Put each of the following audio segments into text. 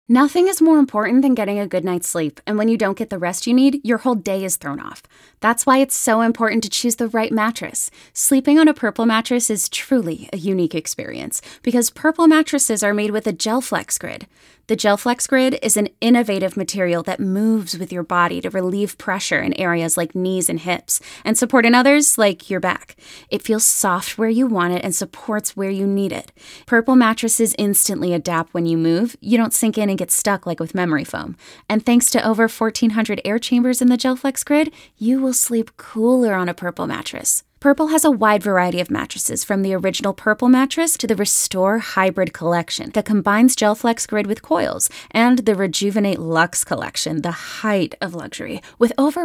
Nothing is more important than getting a good night's sleep, and when you don't get the rest you need, your whole day is thrown off. That's why it's so important to choose the right mattress. Sleeping on a Purple mattress is truly a unique experience, because Purple mattresses are made with a GelFlex Grid. The GelFlex Grid is an innovative material that moves with your body to relieve pressure in areas like knees and hips, and support in others like your back. It feels soft where you want it and supports where you need it. Purple mattresses instantly adapt when you move. You don't sink in and get stuck like with memory foam. And thanks to over 1,400 air chambers in the GelFlex Grid, you will sleep cooler on a Purple mattress. Purple has a wide variety of mattresses, from the original Purple mattress to the Restore Hybrid collection that combines GelFlex Grid with coils, and the Rejuvenate Luxe collection, the height of luxury, with over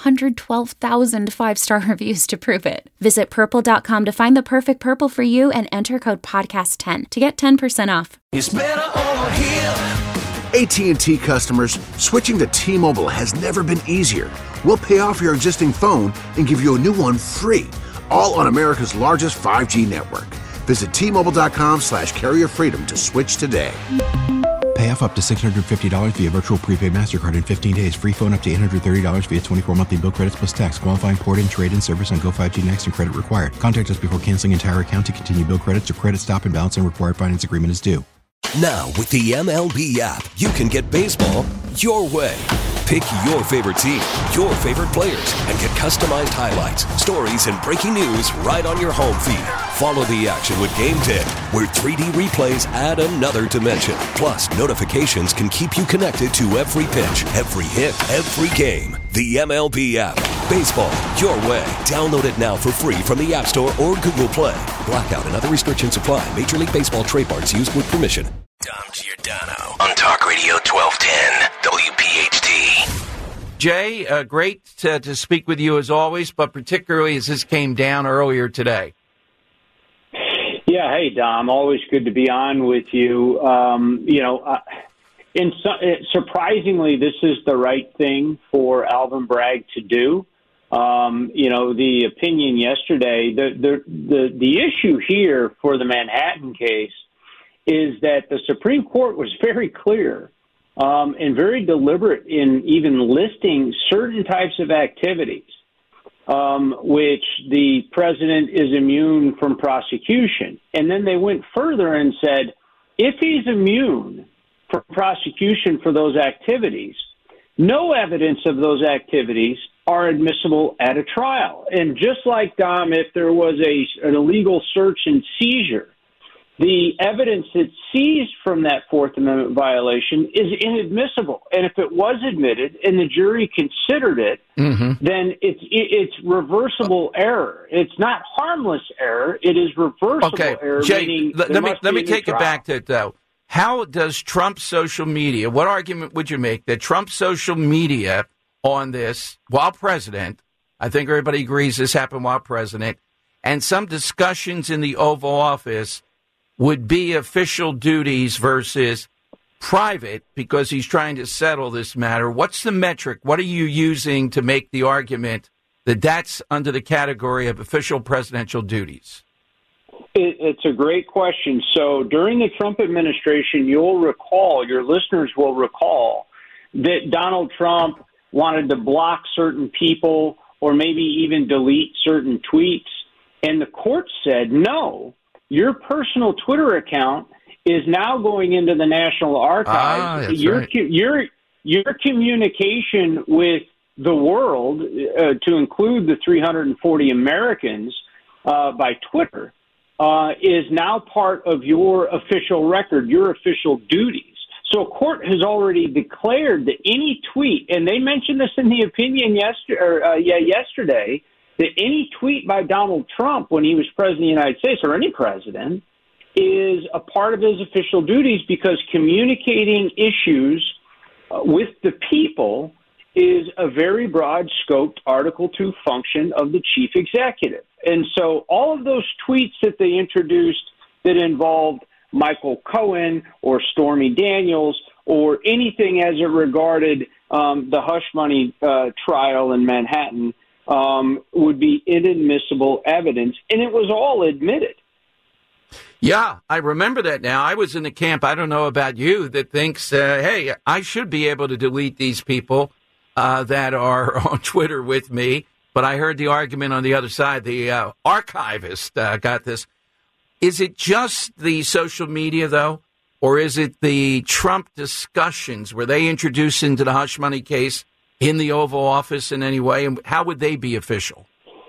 112,000 five-star reviews to prove it. Visit purple.com to find the perfect Purple for you and enter code podcast10 to get 10% off. It's better over here. AT&T customers, switching to T-Mobile has never been easier. We'll pay off your existing phone and give you a new one free, all on America's largest 5G network. Visit T-Mobile.com/carrier freedom to switch today. Pay off up to $650 via virtual prepaid MasterCard in 15 days. Free phone up to $830 via 24 monthly bill credits plus tax. Qualifying port and trade-in service on Go5G Next and credit required. Contact us before canceling entire account to continue bill credits or credit stop and balance and required finance agreement is due. Now, with the MLB app, you can get baseball your way. Pick your favorite team, your favorite players, and get customized highlights, stories, and breaking news right on your home feed. Follow the action with Game Day, where 3D replays add another dimension. Plus, notifications can keep you connected to every pitch, every hit, every game. The MLB app. Baseball your way. Download it now for free from the App Store or Google Play. Blackout and other restrictions apply. Major League Baseball trademarks used with permission. Dom Giordano on Talk Radio 1210 WPHT. Jay, great to speak with you as always, but particularly as this came down earlier today. Yeah, hey, Dom, always good to be on with you. Surprisingly, this is the right thing for Alvin Bragg to do. The opinion yesterday, the issue here for the Manhattan case is that the Supreme Court was very clear and very deliberate in even listing certain types of activities which the president is immune from prosecution. And then they went further and said, if he's immune from prosecution for those activities, no evidence of those activities are admissible at a trial. And just like, Dom, if there was an illegal search and seizure, the evidence that's seized from that Fourth Amendment violation is inadmissible. And if it was admitted and the jury considered it, then it's reversible error. It's not harmless error. It is reversible error. Jay, let me take it back to it, though. How does Trump's social media, what argument would you make that Trump's social media on this, while president, I think everybody agrees this happened while president, and some discussions in the Oval Office would be official duties versus private because he's trying to settle this matter? What's the metric? What are you using to make the argument that that's under the category of official presidential duties? It's a great question. So during the Trump administration, you'll recall, your listeners will recall, that Donald Trump wanted to block certain people or maybe even delete certain tweets. And the court said, no, your personal Twitter account is now going into the National Archives. Your communication with the world, to include the 340 Americans by Twitter, is now part of your official record, your official duties. So a court has already declared that any tweet, and they mentioned this in the opinion yesterday, that any tweet by Donald Trump when he was president of the United States, or any president, is a part of his official duties because communicating issues with the people is a very broad-scoped Article II function of the chief executive. And so all of those tweets that they introduced that involved Michael Cohen or Stormy Daniels or anything as it regarded the hush money trial in Manhattan would be inadmissible evidence, and it was all admitted. Yeah, I remember that now. I was in the camp, I don't know about you, that thinks, hey, I should be able to delete these people that are on Twitter with me. But I heard the argument on the other side. The archivist got this. Is it just the social media, though? Or is it the Trump discussions? Were they introduced into the hush money case in the Oval Office in any way? And how would they be official?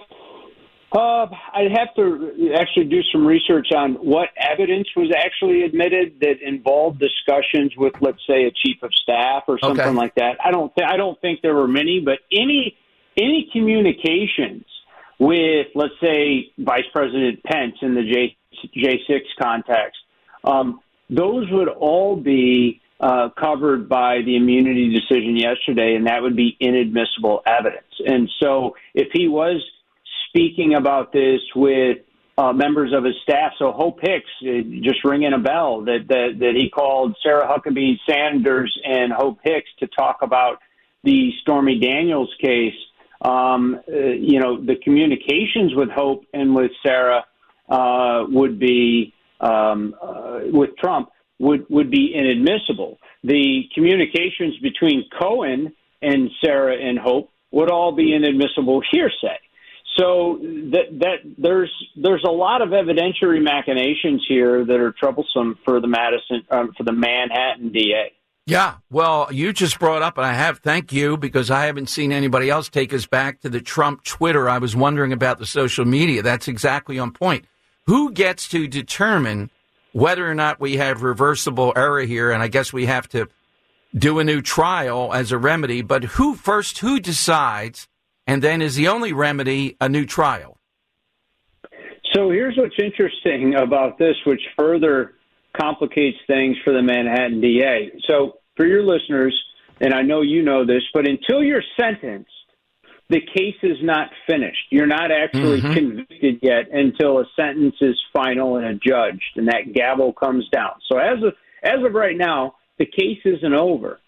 I'd have to actually do some research on what evidence was actually admitted that involved discussions with, let's say, a chief of staff or something like that. I don't think there were many, but any communications with, let's say, Vice President Pence in the J6 context, those would all be covered by the immunity decision yesterday, and that would be inadmissible evidence. And so if he was speaking about this with members of his staff, so Hope Hicks, just ringing a bell, that he called Sarah Huckabee Sanders and Hope Hicks to talk about the Stormy Daniels case, the communications with Hope and with Sarah would be with Trump would be inadmissible. The communications between Cohen and Sarah and Hope would all be inadmissible hearsay. So that there's a lot of evidentiary machinations here that are troublesome for the Manhattan DA. Yeah, well, you just brought up, and thank you, because I haven't seen anybody else take us back to the Trump Twitter. I was wondering about the social media. That's exactly on point. Who gets to determine whether or not we have reversible error here? And I guess we have to do a new trial as a remedy. But who decides? And then is the only remedy a new trial? So here's what's interesting about this, which further complicates things for the Manhattan DA. So for your listeners, and I know you know this, but until you're sentenced, the case is not finished. You're not actually convicted yet until a sentence is final and adjudged, and that gavel comes down. So as of right now, the case isn't over.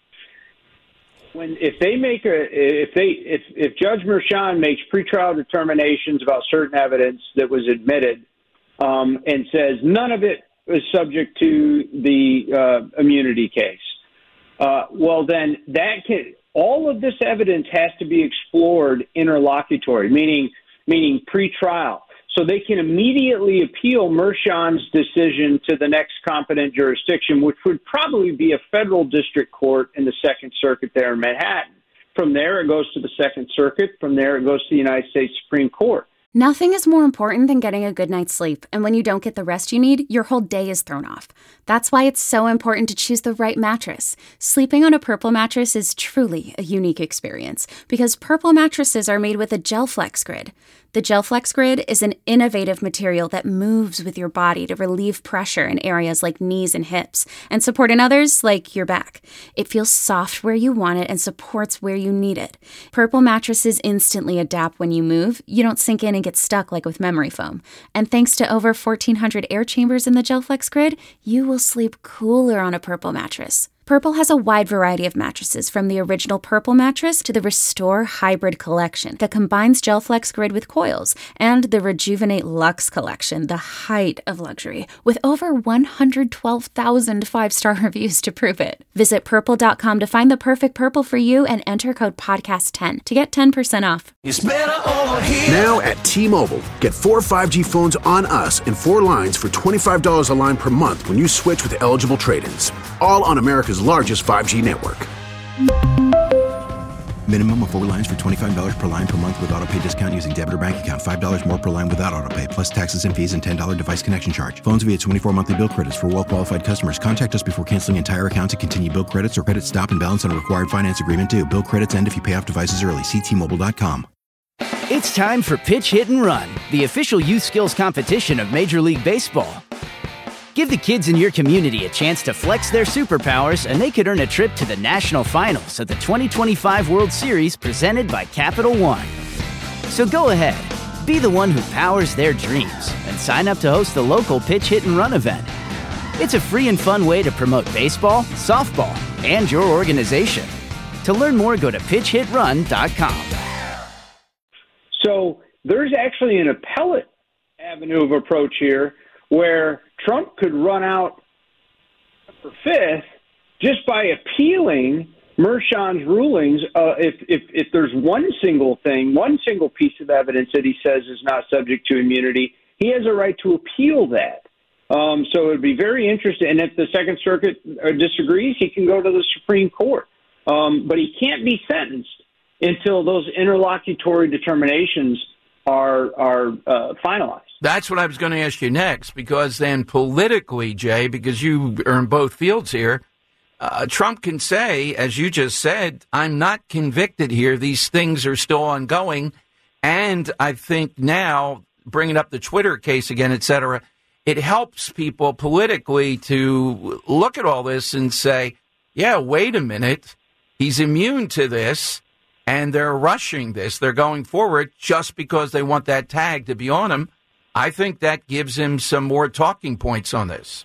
If Judge Merchan makes pretrial determinations about certain evidence that was admitted, and says none of it is subject to the immunity case, well then all of this evidence has to be explored interlocutory, meaning pretrial. So they can immediately appeal Merchan's decision to the next competent jurisdiction, which would probably be a federal district court in the Second Circuit there in Manhattan. From there, it goes to the Second Circuit. From there, it goes to the United States Supreme Court. Nothing is more important than getting a good night's sleep, and when you don't get the rest you need, your whole day is thrown off. That's why it's so important to choose the right mattress. Sleeping on a Purple mattress is truly a unique experience, because Purple mattresses are made with a GelFlex Grid. The GelFlex Grid is an innovative material that moves with your body to relieve pressure in areas like knees and hips, and support in others like your back. It feels soft where you want it and supports where you need it. Purple mattresses instantly adapt when you move. You don't sink in and get stuck like with memory foam. And thanks to over 1,400 air chambers in the GelFlex Grid, you will sleep cooler on a Purple mattress. Purple has a wide variety of mattresses, from the original Purple mattress to the Restore Hybrid collection that combines GelFlex Grid with coils, and the Rejuvenate Luxe collection, the height of luxury, with over 112,000 five-star reviews to prove it. Visit Purple.com to find the perfect Purple for you and enter code podcast10 to get 10% off. It's better over here. Now at T-Mobile, get 4 5G phones on us and 4 lines for $25 a line per month when you switch with eligible trade-ins. All on America's largest 5G network. Minimum of 4 lines for $25 per line per month with autopay discount using debit or bank account. $5 more per line without autopay, plus taxes and fees and $10 device connection charge. Phones via 24 monthly bill credits for well-qualified customers. Contact us before canceling entire account to continue bill credits or credit stop and balance on a required finance agreement due. Bill credits end if you pay off devices early. See T-Mobile.com. It's time for Pitch, Hit, and Run, the official youth skills competition of Major League Baseball. Give the kids in your community a chance to flex their superpowers, and they could earn a trip to the national finals of the 2025 World Series presented by Capital One. So go ahead, be the one who powers their dreams, and sign up to host the local Pitch, Hit, and Run event. It's a free and fun way to promote baseball, softball, and your organization. To learn more, go to pitchhitrun.com. So there's actually an appellate avenue of approach here, where Trump could run out for fifth just by appealing Merchan's rulings. If there's one single piece of evidence that he says is not subject to immunity, he has a right to appeal that. So it would be very interesting. And if the Second Circuit disagrees, he can go to the Supreme Court. But he can't be sentenced until those interlocutory determinations are finalized. That's what I was going to ask you next, because then politically, Jay, because you are in both fields here, Trump can say, as you just said, I'm not convicted here. These things are still ongoing. And I think now, bringing up the Twitter case again, et cetera, it helps people politically to look at all this and say, yeah, wait a minute. He's immune to this, and they're rushing this. They're going forward just because they want that tag to be on him. I think that gives him some more talking points on this.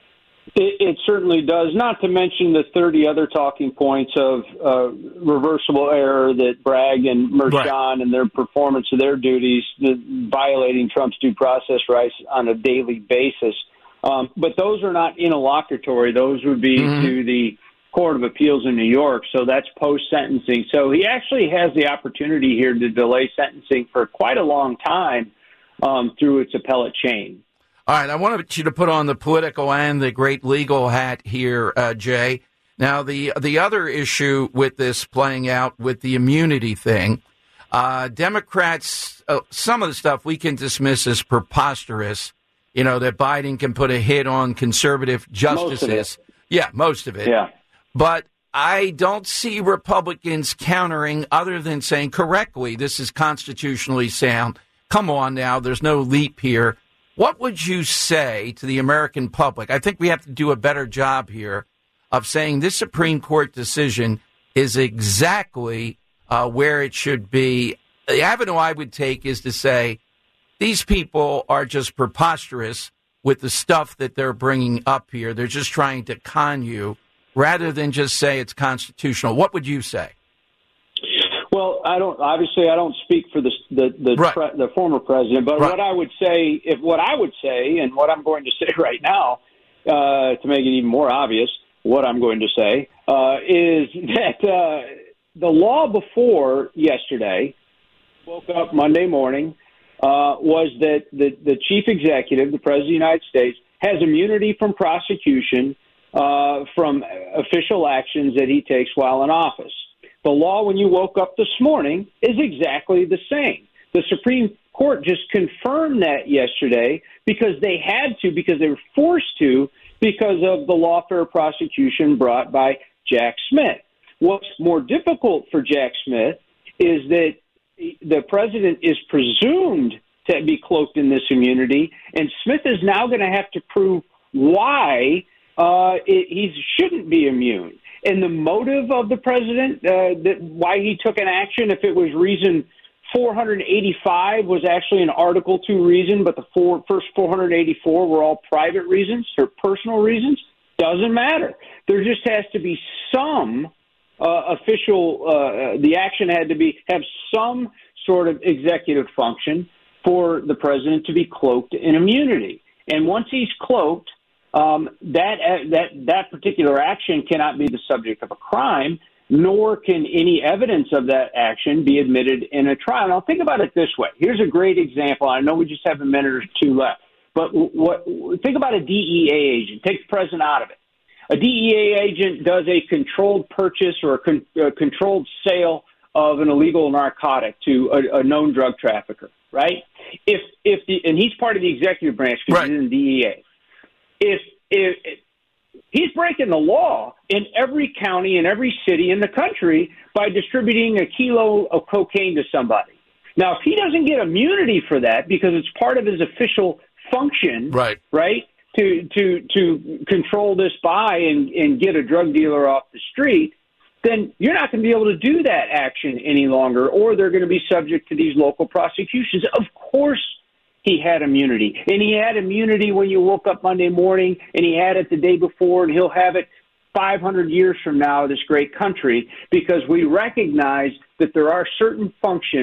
It certainly does, not to mention the 30 other talking points of reversible error that Bragg and Merchan and their performance of their duties, violating Trump's due process rights on a daily basis. But those are not interlocutory. Those would be to the Court of Appeals in New York, so that's post-sentencing. So he actually has the opportunity here to delay sentencing for quite a long time through its appellate chain. All right, I wanted you to put on the political and the great legal hat here, Jay. Now, the other issue with this playing out with the immunity thing, Democrats, some of the stuff we can dismiss as preposterous, that Biden can put a hit on conservative justices. Most of it. Yeah. But I don't see Republicans countering other than saying correctly, this is constitutionally sound. Come on now, there's no leap here. What would you say to the American public? I think we have to do a better job here of saying this Supreme Court decision is exactly where it should be. The avenue I would take is to say these people are just preposterous with the stuff that they're bringing up here. They're just trying to con you rather than just say it's constitutional. What would you say? Well, I don't speak for the former president, but what I would say, and what I'm going to say right now, to make it even more obvious, what I'm going to say is that the law before yesterday, woke up Monday morning, was that the chief executive, the president of the United States, has immunity from prosecution from official actions that he takes while in office. The law, when you woke up this morning, is exactly the same. The Supreme Court just confirmed that yesterday because they had to, because they were forced to, because of the lawfare prosecution brought by Jack Smith. What's more difficult for Jack Smith is that the president is presumed to be cloaked in this immunity, and Smith is now going to have to prove why he shouldn't be immune. And the motive of the president, why he took an action, if it was reason 485 was actually an Article 2 reason, but the first 484 were all private reasons or personal reasons, doesn't matter. There just has to be some official, the action had to have some sort of executive function for the president to be cloaked in immunity. And once he's cloaked, that particular action cannot be the subject of a crime, nor can any evidence of that action be admitted in a trial. Now, think about it this way. Here's a great example. I know we just have a minute or two left, but think about a DEA agent. Take the president out of it. A DEA agent does a controlled purchase or a controlled sale of an illegal narcotic to a known drug trafficker, right? And he's part of the executive branch because he's in the DEA. If he's breaking the law in every county and every city in the country by distributing a kilo of cocaine to somebody. Now, if he doesn't get immunity for that because it's part of his official function, right, to control this buy and get a drug dealer off the street, then you're not going to be able to do that action any longer, or they're going to be subject to these local prosecutions. Of course, he had immunity. And he had immunity when you woke up Monday morning, and he had it the day before, and he'll have it 500 years from now, this great country, because we recognize that there are certain functions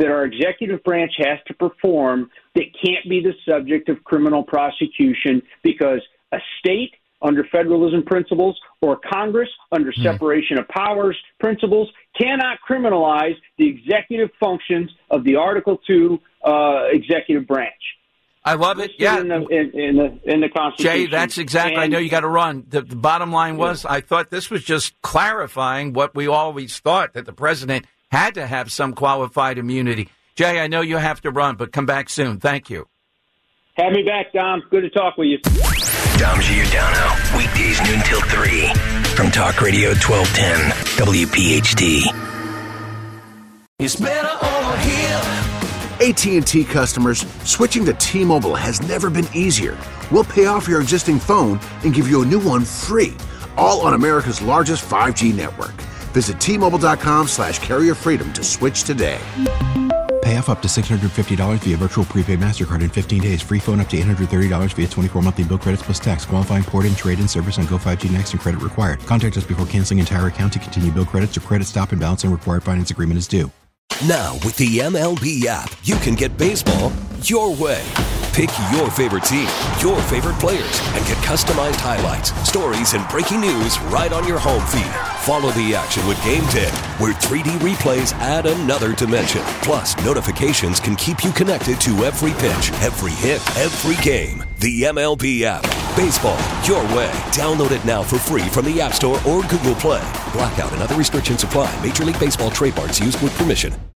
that our executive branch has to perform that can't be the subject of criminal prosecution because a state under federalism principles or Congress under separation of powers principles cannot criminalize the executive functions of the Article II executive branch. I love it. Yeah, in the Constitution. Jay, that's exactly. I know you got to run. The bottom line was, I thought this was just clarifying what we always thought, that the president had to have some qualified immunity. Jay, I know you have to run, but come back soon. Thank you. Have me back, Dom. Good to talk with you. Dom Giordano, weekdays noon till 3 from Talk Radio 1210 WPHT. It's better over here. AT&T customers, switching to T-Mobile has never been easier. We'll pay off your existing phone and give you a new one free, all on America's largest 5G network. Visit T-Mobile.com/carrierfreedom to switch today. Pay off up to $650 via virtual prepaid MasterCard in 15 days. Free phone up to $830 via 24 monthly bill credits plus tax. Qualifying port-in, trade-in service on Go5G Next and credit required. Contact us before canceling entire account to continue bill credits or credit stop and balance and required finance agreement is due. Now, with the MLB app, you can get baseball your way. Pick your favorite team, your favorite players, and get customized highlights, stories, and breaking news right on your home feed. Follow the action with Game Day, where 3D replays add another dimension. Plus, notifications can keep you connected to every pitch, every hit, every game. The MLB app. Baseball your way. Download it now for free from the App Store or Google Play. Blackout and other restrictions apply. Major League Baseball trademarks used with permission.